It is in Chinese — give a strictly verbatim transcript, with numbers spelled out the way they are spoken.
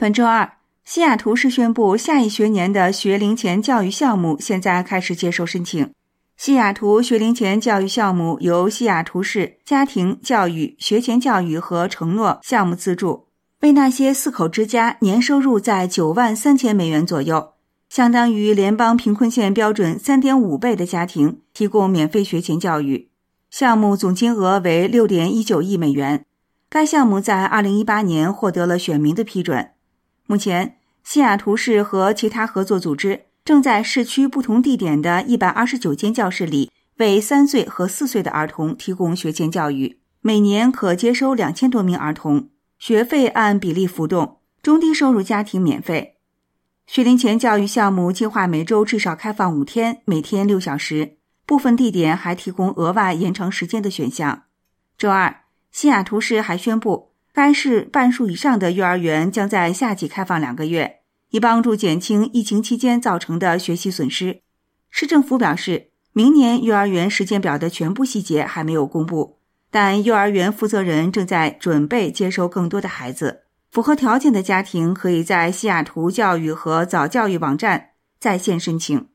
本周二，西雅图市宣布下一学年的学龄前教育项目现在开始接受申请。西雅图学龄前教育项目由西雅图市家庭教育、学前教育和承诺项目资助，为那些四口之家年收入在九万三千美元左右，相当于联邦贫困线标准 三点五 倍的家庭提供免费学前教育。项目总金额为 六点一九亿美元。该项目在二零一八年获得了选民的批准。目前，西雅图市和其他合作组织正在市区不同地点的一百二十九间教室里为三岁和四岁的儿童提供学前教育，每年可接收两千多名儿童，学费按比例浮动，中低收入家庭免费。学龄前教育项目计划每周至少开放五天，每天六小时，部分地点还提供额外延长时间的选项。周二，西雅图市还宣布，该市半数以上的幼儿园将在夏季开放两个月，以帮助减轻疫情期间造成的学习损失。市政府表示，明年幼儿园时间表的全部细节还没有公布，但幼儿园负责人正在准备接收更多的孩子。符合条件的家庭可以在西雅图教育和早教育网站在线申请。